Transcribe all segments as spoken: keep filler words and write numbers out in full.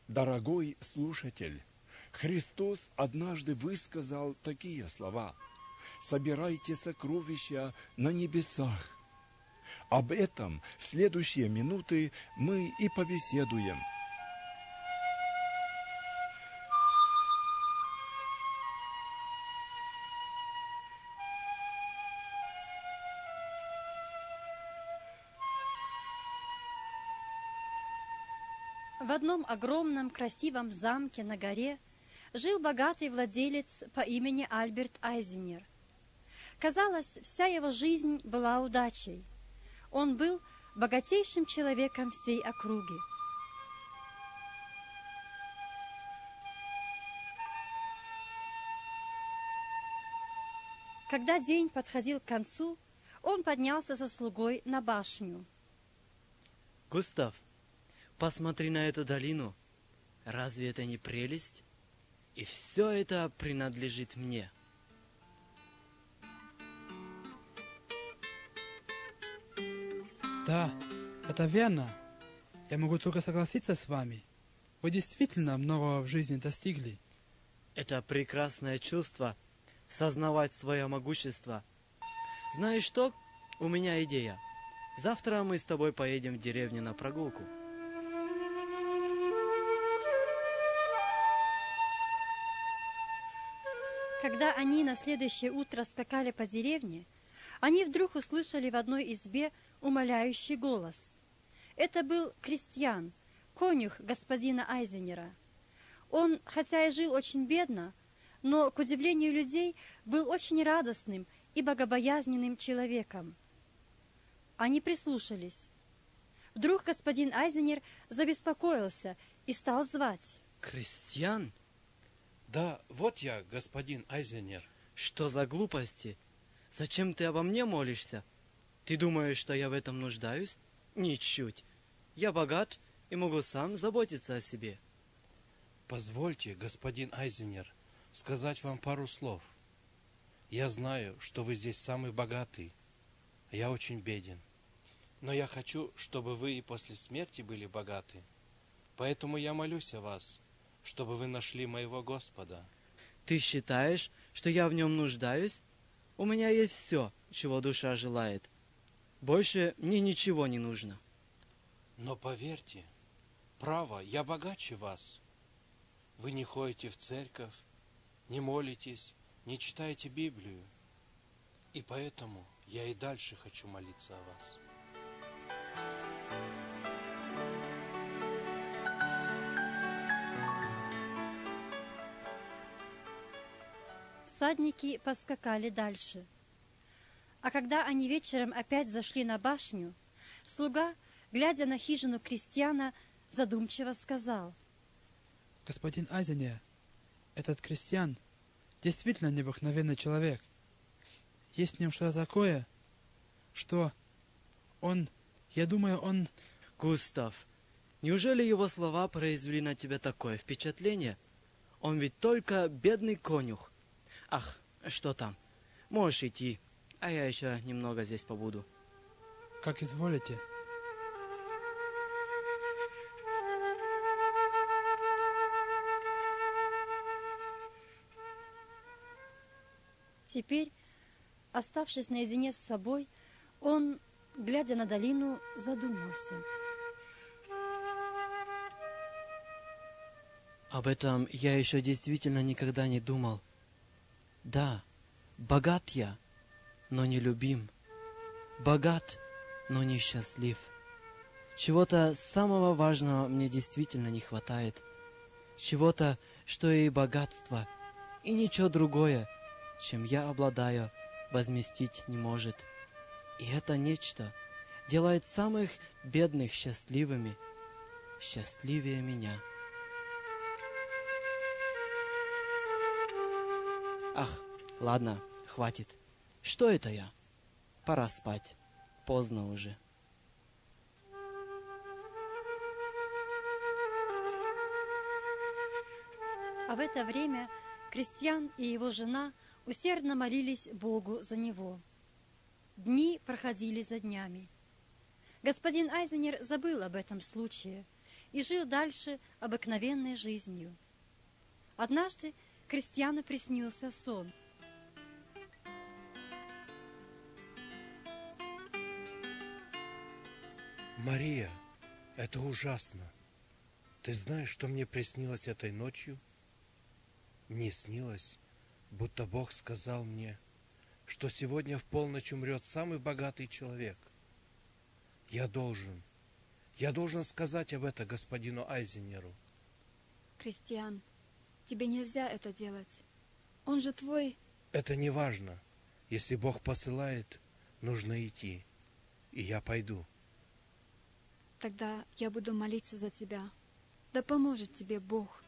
Дорогой слушатель, Христос однажды высказал такие слова: «Собирайте сокровища на небесах». Об этом в следующие минуты мы и побеседуем. В одном огромном красивом замке на горе жил богатый владелец по имени Альберт Айзенер. Казалось, вся его жизнь была удачей. Он был богатейшим человеком всей округи. Когда день подходил к концу, он поднялся со слугой на башню. «Густав, посмотри на эту долину. Разве это не прелесть? И все это принадлежит мне». Да, это верно. Я могу только согласиться с вами. Вы действительно многого в жизни достигли. Это прекрасное чувство — сознавать свое могущество. Знаешь что? У меня идея. Завтра мы с тобой поедем в деревню на прогулку. Когда они на следующее утро скакали по деревне, они вдруг услышали в одной избе умоляющий голос. Это был крестьян, конюх господина Айзенера. Он, хотя и жил очень бедно, но, к удивлению людей, был очень радостным и богобоязненным человеком. Они прислушались. Вдруг господин Айзенер забеспокоился и стал звать. «Крестьян? Да, вот я, господин Айзенер. Что за глупости? Зачем ты обо мне молишься? Ты думаешь, что я в этом нуждаюсь? Ничуть. Я богат и могу сам заботиться о себе». Позвольте, господин Айзенер, сказать вам пару слов. Я знаю, что вы здесь самый богатый, а я очень беден. Но я хочу, чтобы вы и после смерти были богаты. Поэтому я молюсь о вас, чтобы вы нашли моего Господа. Ты считаешь, что я в нем нуждаюсь? У меня есть все, чего душа желает. Больше мне ничего не нужно. Но поверьте, право, я богаче вас. Вы не ходите в церковь, не молитесь, не читаете Библию. И поэтому я и дальше хочу молиться о вас. Всадники поскакали дальше. А когда они вечером опять зашли на башню, слуга, глядя на хижину крестьяна, задумчиво сказал: Господин Айзенер, этот крестьян действительно необыкновенный человек. Есть в нем что-то такое, что он, я думаю, он... Густав, неужели его слова произвели на тебя такое впечатление? Он ведь только бедный конюх. Ах, что там? Можешь идти, а я еще немного здесь побуду. Как изволите. Теперь, оставшись наедине с собой, он, глядя на долину, задумался. Об этом я еще действительно никогда не думал. Да, богат я, но не любим. Богат, но не счастлив. Чего-то самого важного мне действительно не хватает. Чего-то, что и богатство, и ничего другое, чем я обладаю, возместить не может. И это нечто делает самых бедных счастливыми, счастливее меня. Ах, ладно, хватит. Что это я? Пора спать. Поздно уже. А в это время крестьян и его жена усердно молились Богу за него. Дни проходили за днями. Господин Айзенер забыл об этом случае и жил дальше обыкновенной жизнью. Однажды крестьяну приснился сон. Мария, это ужасно. Ты знаешь, что мне приснилось этой ночью? Мне снилось, будто Бог сказал мне, что сегодня в полночь умрет самый богатый человек. Я должен, я должен сказать об этом господину Айзенеру. Кристиан, тебе нельзя это делать. Он же твой... Это не важно. Если Бог посылает, нужно идти. И я пойду. Тогда я буду молиться за тебя. Да поможет тебе Бог.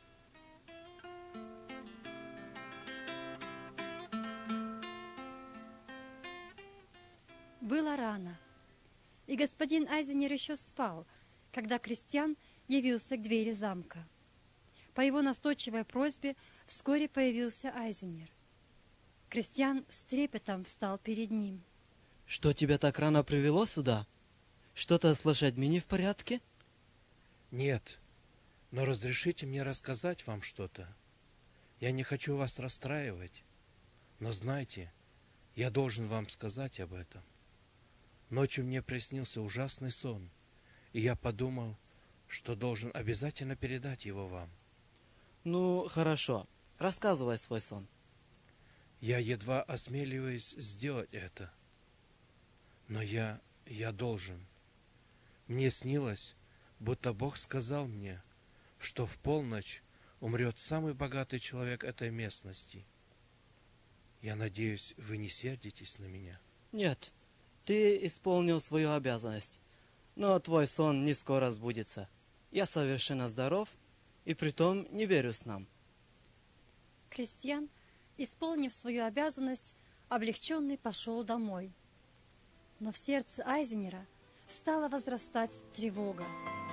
Было рано, и господин Айзенер еще спал, когда крестьян явился к двери замка. По его настойчивой просьбе вскоре появился Айзенер. Крестьян с трепетом встал перед ним. Что тебя так рано привело сюда? Что-то с лошадьми не в порядке? Нет, но разрешите мне рассказать вам что-то. Я не хочу вас расстраивать, но знайте, я должен вам сказать об этом. Ночью мне приснился ужасный сон, и я подумал, что должен обязательно передать его вам. Ну, хорошо. Рассказывай свой сон. Я едва осмеливаюсь сделать это, но я, я должен. Мне снилось, будто Бог сказал мне, что в полночь умрет самый богатый человек этой местности. Я надеюсь, вы не сердитесь на меня. Нет, ты исполнил свою обязанность, но твой сон не скоро сбудется. Я совершенно здоров, и притом не верю снам. Крестьян, исполнив свою обязанность, облегченный пошел домой. Но в сердце Айзенера стала возрастать тревога.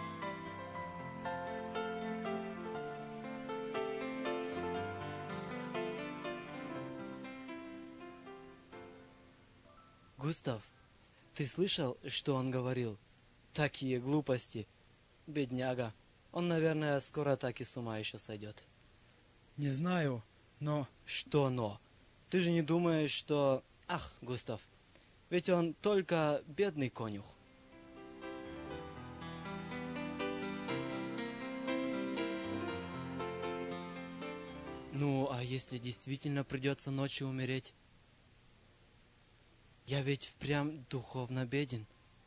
Густав, ты слышал, что он говорил? Такие глупости. Бедняга. Он, наверное, скоро так и с ума еще сойдет. Не знаю, но... Что но? Ты же не думаешь, что... Ах, Густав, ведь он только бедный конюх. Ну, а если действительно придется ночью умереть? Я ведь впрямь духовно беден.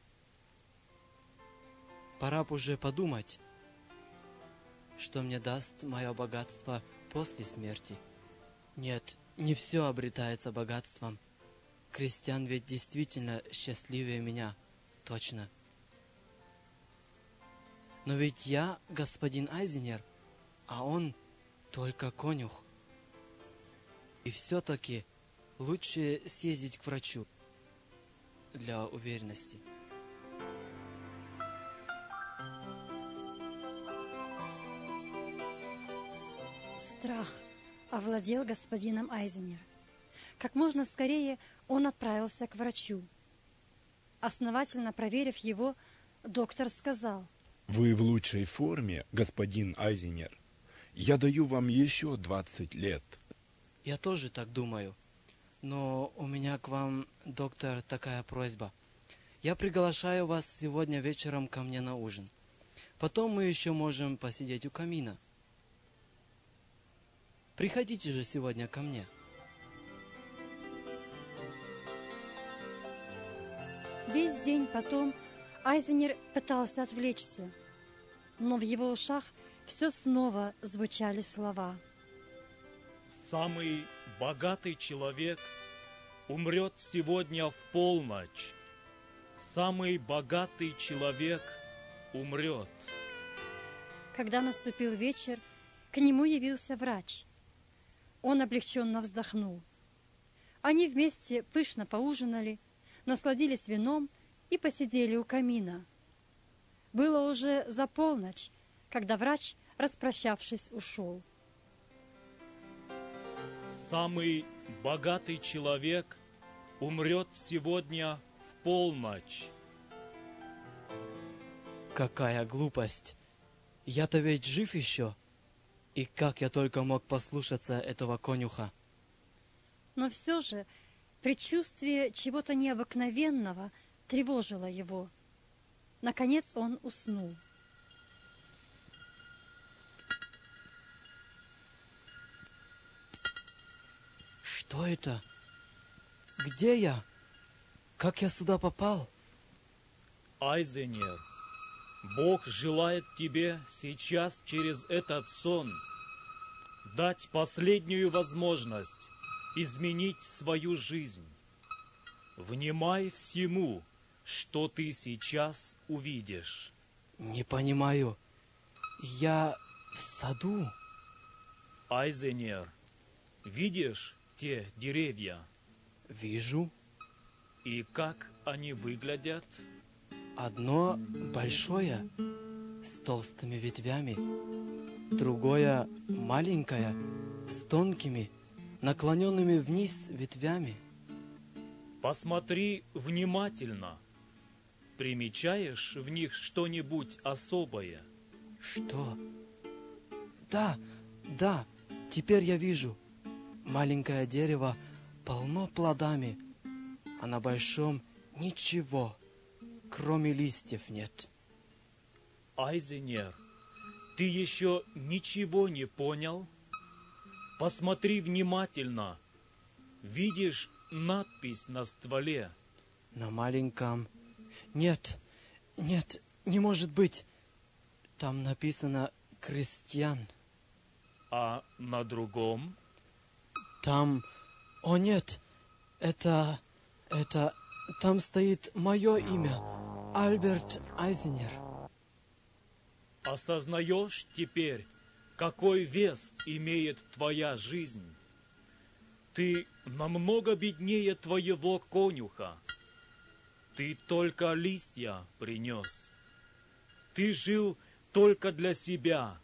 Пора б уже подумать, что мне даст мое богатство после смерти. Нет, не все обретается богатством. Крестьян ведь действительно счастливее меня, точно. Но ведь я господин Айзенер, а он только конюх. И все-таки лучше съездить к врачу для уверенности. Страх овладел господином Айзенер. Как можно скорее он отправился к врачу. Основательно проверив его, доктор сказал: Вы в лучшей форме, господин Айзенер. Я даю вам еще двадцать лет. Я тоже так думаю. Но у меня к вам, доктор, такая просьба. Я приглашаю вас сегодня вечером ко мне на ужин. Потом мы еще можем посидеть у камина. Приходите же сегодня ко мне. Весь день потом Айзенер пытался отвлечься, но в его ушах все снова звучали слова. Самый богатый человек умрет сегодня в полночь. Самый богатый человек умрет. Когда наступил вечер, к нему явился врач. Он облегченно вздохнул. Они вместе пышно поужинали, насладились вином и посидели у камина. Было уже за полночь, когда врач, распрощавшись, ушел. Самый богатый человек умрет сегодня в полночь. Какая глупость! Я-то ведь жив еще. И как я только мог послушаться этого конюха. Но все же предчувствие чего-то необыкновенного тревожило его. Наконец он уснул. Что это? Где я? Как я сюда попал? Айзенер, Бог желает тебе сейчас через этот сон дать последнюю возможность изменить свою жизнь. Внимай всему, что ты сейчас увидишь. Не понимаю. Я в саду. Айзенер, видишь те деревья? Вижу. И как они выглядят? Одно большое, с толстыми ветвями. Другое маленькое, с тонкими, наклоненными вниз ветвями. Посмотри внимательно. Примечаешь в них что-нибудь особое? Что? Да, да, теперь я вижу. Маленькое дерево полно плодами, а на большом ничего, кроме листьев, нет. Айзенер, ты еще ничего не понял? Посмотри внимательно. Видишь надпись на стволе? На маленьком... Нет, нет, не может быть. Там написано «Крестьян». А на другом? Там... О, нет, это... это... Там стоит мое имя, Альберт Айзенер. Осознаешь теперь, какой вес имеет твоя жизнь? Ты намного беднее твоего конюха. Ты только листья принес. Ты жил только для себя.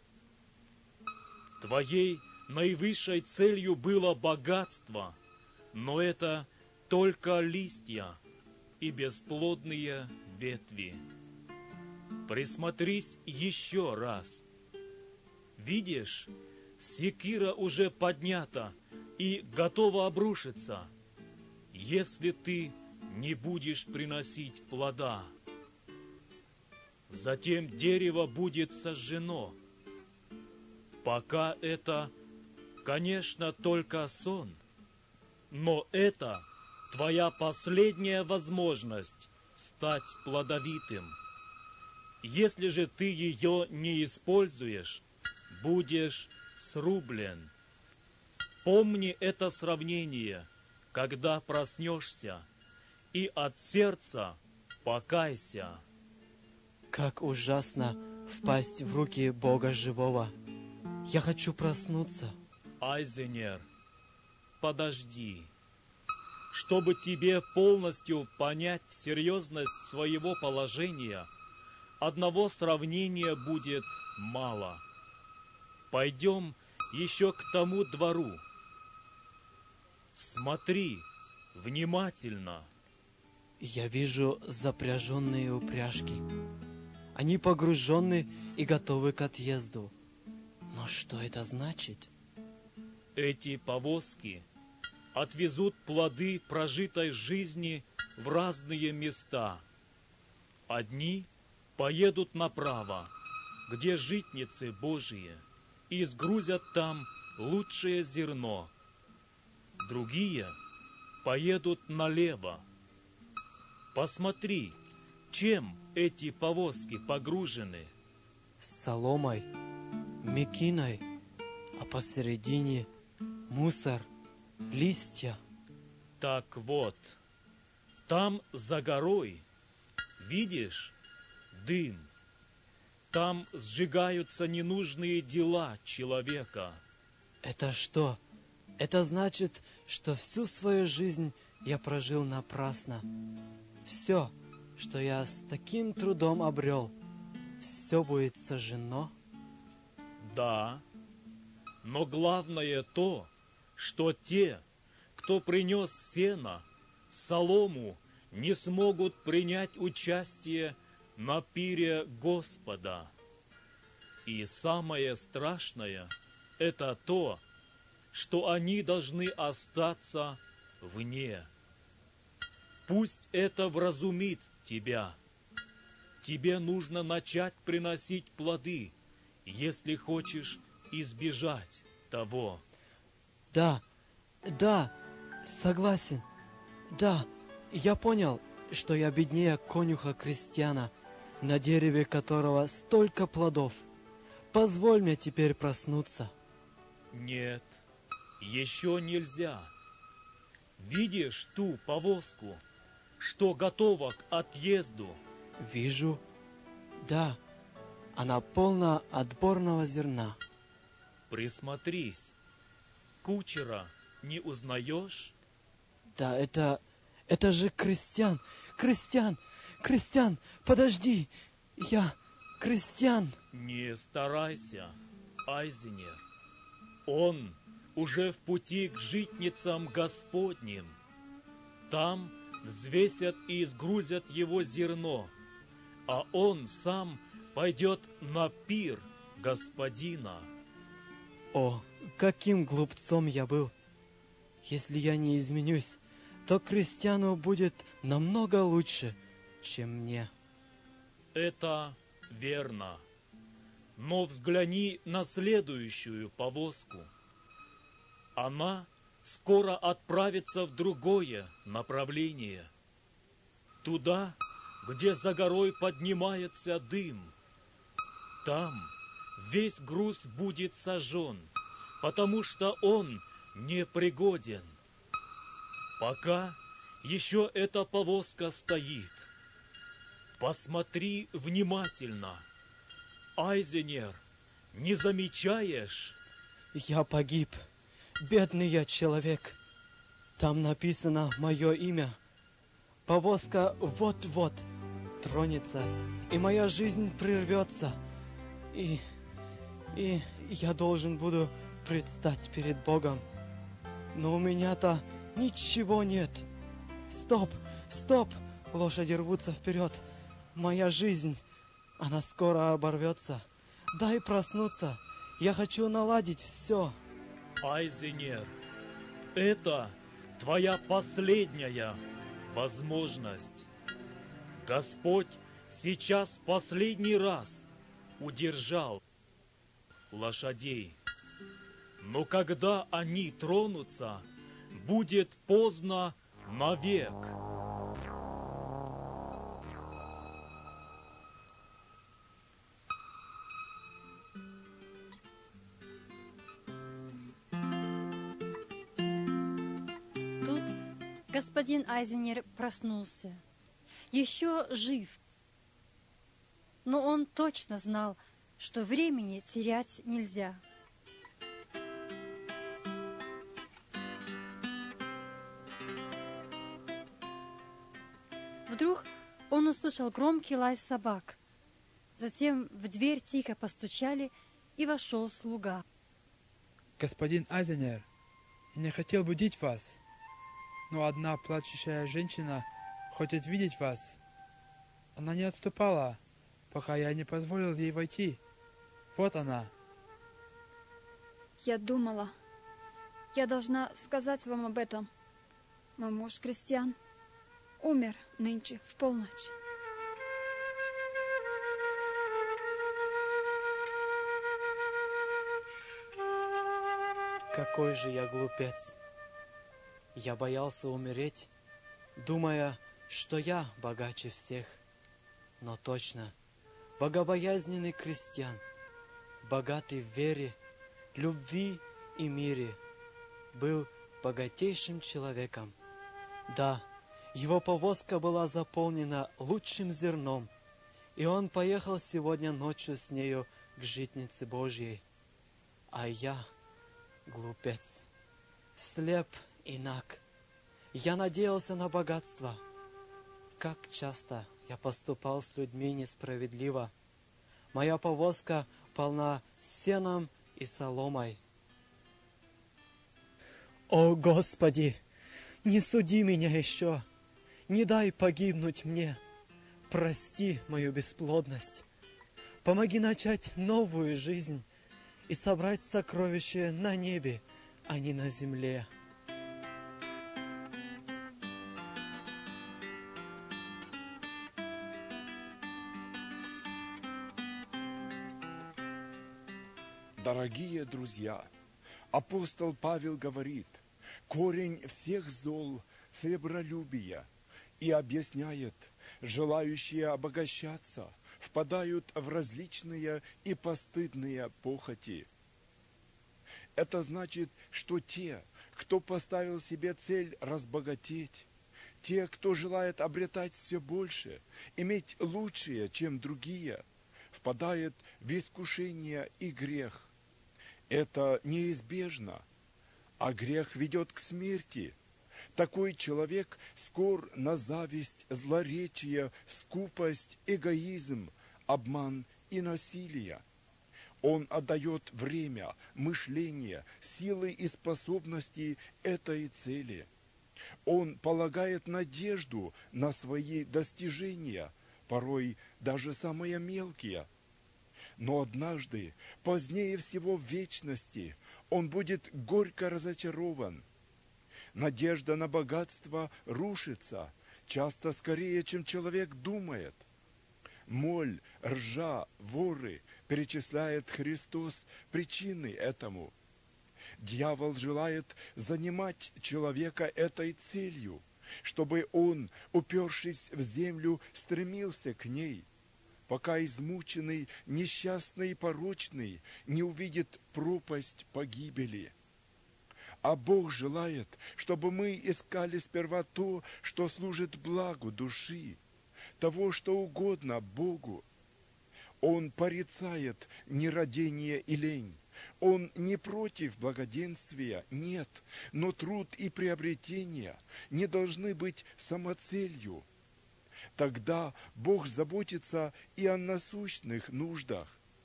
Твоей наивысшей целью было богатство, но это только листья и бесплодные ветви. Присмотрись еще раз. Видишь, секира уже поднята и готова обрушиться, если ты не будешь приносить плода. Затем дерево будет сожжено. Пока это, конечно, только сон, но это твоя последняя возможность стать плодовитым. Если же ты ее не используешь, будешь срублен. Помни это сравнение, когда проснешься, и от сердца покайся. Как ужасно впасть в руки Бога живого. Я хочу проснуться. Айзенер, подожди. Чтобы тебе полностью понять серьезность своего положения, одного сравнения будет мало. Пойдем еще к тому двору. Смотри внимательно. Я вижу запряженные упряжки. Они погружены и готовы к отъезду. Но что это значит? Эти повозки отвезут плоды прожитой жизни в разные места. Одни поедут направо, где житницы Божьи, и сгрузят там лучшее зерно. Другие поедут налево. Посмотри, чем эти повозки погружены. С соломой, мекиной, а посередине мусор, листья. Так вот, там за горой, видишь, дым. Там сжигаются ненужные дела человека. Это что? Это значит, что всю свою жизнь я прожил напрасно. Все, что я с таким трудом обрел, все будет сожжено? Да, но главное то, что те, кто принес сено, солому, не смогут принять участие на пире Господа. И самое страшное – это то, что они должны остаться вне. Пусть это вразумит тебя. Тебе нужно начать приносить плоды, если хочешь избежать того. Да, да, согласен. Да, я понял, что я беднее конюха-крестьяна, на дереве которого столько плодов. Позволь мне теперь проснуться. Нет, еще нельзя. Видишь ту повозку, что готова к отъезду? Вижу. Да, она полна отборного зерна. Присмотрись. Кучера не узнаешь? Да, это... это же Крестьян! Крестьян! Крестьян! Подожди! Я... Крестьян! Не старайся, Айзенер. Он уже в пути к житницам Господним. Там взвесят и сгрузят его зерно, а он сам пойдет на пир Господина. О, каким глупцом я был! Если я не изменюсь, то крестьяну будет намного лучше, чем мне. Это верно. Но взгляни на следующую повозку. Она скоро отправится в другое направление. Туда, где за горой поднимается дым. Там весь груз будет сожжен, потому что он непригоден. Пока еще эта повозка стоит. Посмотри внимательно. Айзенер, не замечаешь? Я погиб. Бедный я человек. Там написано мое имя. Повозка вот-вот тронется, и моя жизнь прервется. И... и я должен буду предстать перед Богом. Но у меня-то ничего нет. Стоп, стоп! Лошади рвутся вперед. Моя жизнь, она скоро оборвется. Дай проснуться. Я хочу наладить все. Айзенер, это твоя последняя возможность. Господь сейчас в последний раз удержал лошадей. Но когда они тронутся, будет поздно навек. Тут господин Айзенер проснулся, еще жив. Но он точно знал, что времени терять нельзя. Вдруг он услышал громкий лай собак. Затем в дверь тихо постучали, и вошел слуга. Господин Айзенер, я не хотел будить вас, но одна плачущая женщина хочет видеть вас. Она не отступала, пока я не позволил ей войти. Вот она. Я думала, я должна сказать вам об этом. Мой муж Крестьян умер нынче в полночь. Какой же я глупец. Я боялся умереть, думая, что я богаче всех. Но точно, богобоязненный крестьян, богатый в вере, любви и мире, был богатейшим человеком. Да, его повозка была заполнена лучшим зерном, и он поехал сегодня ночью с нею к житнице Божьей. А я, глупец, слеп и наг. Я надеялся на богатство. Как часто я поступал с людьми несправедливо. Моя повозка полна сеном и соломой. О, Господи, не суди меня еще, не дай погибнуть мне. Прости мою бесплодность. Помоги начать новую жизнь и собрать сокровища на небе, а не на земле. Дорогие друзья, апостол Павел говорит, корень всех зол – сребролюбие, и объясняет, желающие обогащаться впадают в различные и постыдные похоти. Это значит, что те, кто поставил себе цель разбогатеть, те, кто желает обретать все больше, иметь лучшее, чем другие, впадают в искушение и грех. Это неизбежно, а грех ведет к смерти. Такой человек скор на зависть, злоречие, скупость, эгоизм, обман и насилие. Он отдает время, мышление, силы и способности этой цели. Он полагает надежду на свои достижения, порой даже самые мелкие. Но однажды, позднее всего в вечности, он будет горько разочарован. Надежда на богатство рушится, часто скорее, чем человек думает. Моль, ржа, воры, перечисляет Христос причины этому. Дьявол желает занимать человека этой целью, чтобы он, упершись в землю, стремился к ней, пока измученный, несчастный и порочный не увидит пропасть погибели. А Бог желает, чтобы мы искали сперва то, что служит благу души, того, что угодно Богу. Он порицает нерадение и лень. Он не против благоденствия, нет, но труд и приобретение не должны быть самоцелью. Тогда Бог заботится и о насущных нуждах.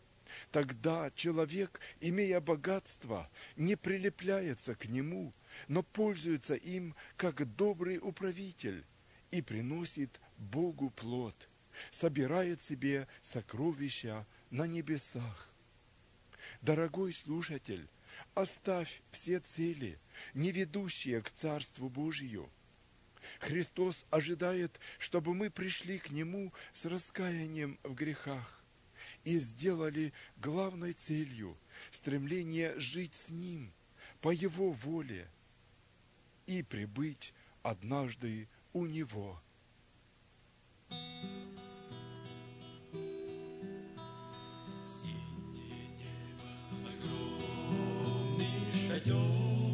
Тогда человек, имея богатство, не прилепляется к нему, но пользуется им как добрый управитель и приносит Богу плод, собирает себе сокровища на небесах. Дорогой слушатель, оставь все цели, не ведущие к Царству Божию. Христос ожидает, чтобы мы пришли к Нему с раскаянием в грехах и сделали главной целью стремление жить с Ним по Его воле и прибыть однажды у Него. Синее небо, огромный шатер,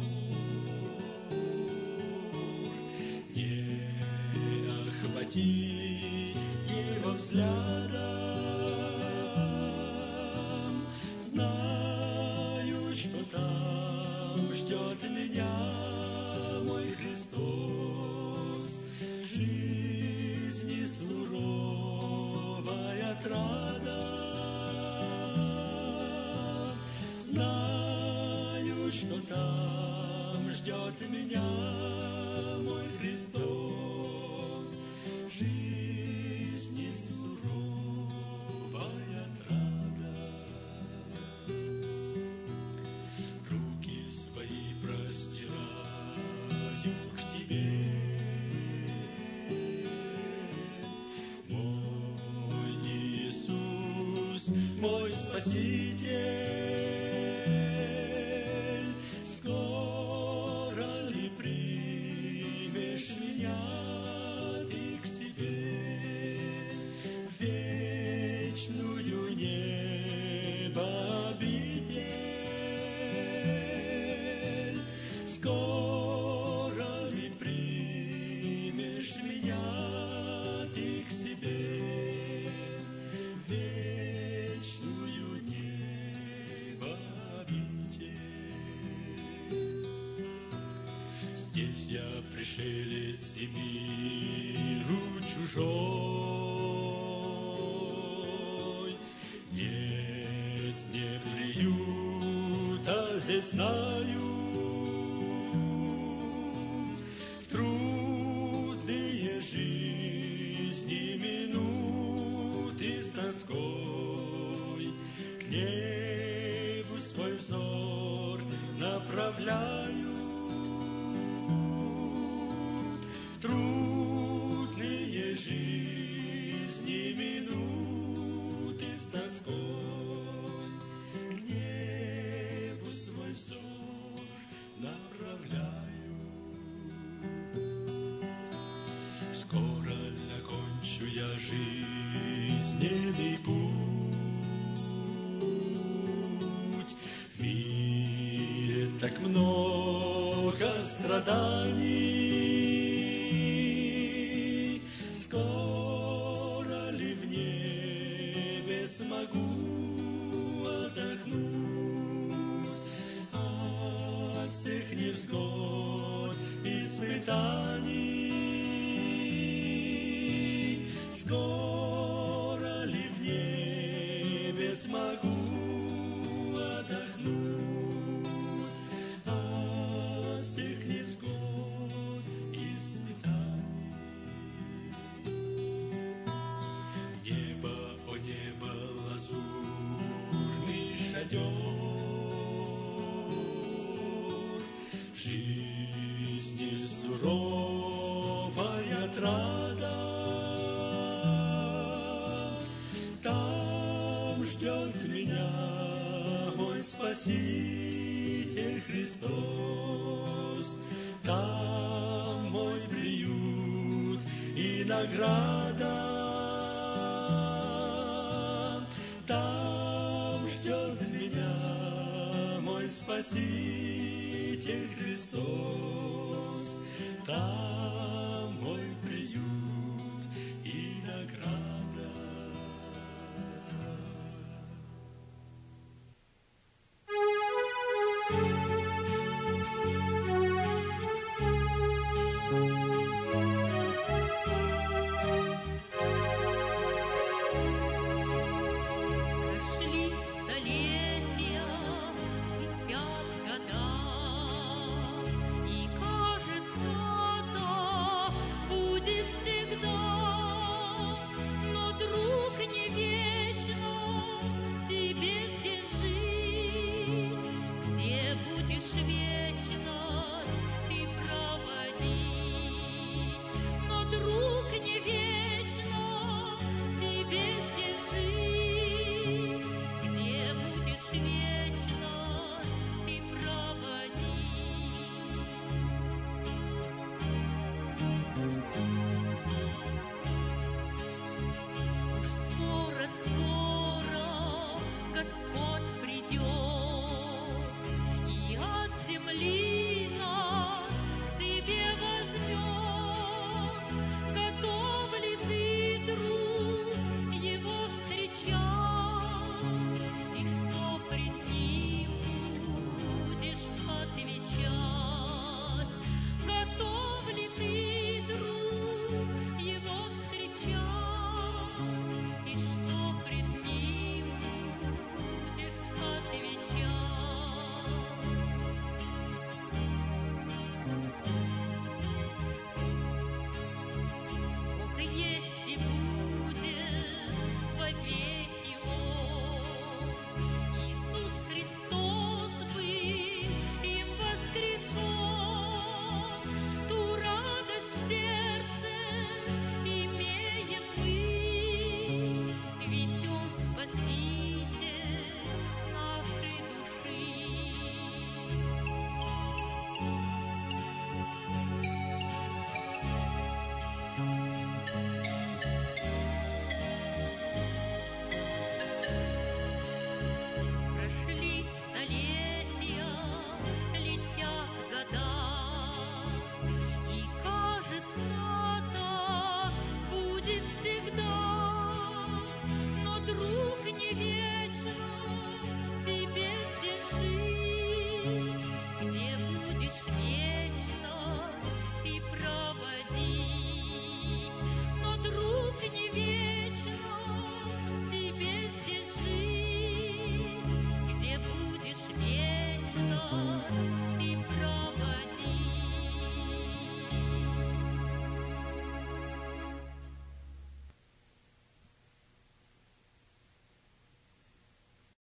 не охватить его взглядом. Знаю, что там ждет меня мой Христос. Жизни суровая отрада. Знаю, что там ждет меня мой Христос. Жизни суровая отрада. Руки свои простираю к Тебе, мой Иисус, мой Спаситель. Скоро ли примешь меня Ты к себе в вечную небо обитель? Скоро ли примешь меня Ты к себе в вечную небо обитель? Здесь я пришелец и миру чужой. Нет, не приюта здесь знаю. В трудные жизни минуты с тоской я жизненный путь. В мире так много страданий, скоро ли в небе смогу отдохнуть от всех невзгод, испытаний? Скоро ли в небе смогу отдохнуть от всех невзгод, испытаний? Небо, о небо, лазурный шатер, жизни суровая отрада. Там ждет меня мой Спаситель Христос, там мой приют и награда. Там ждет меня мой Спаситель Христос, там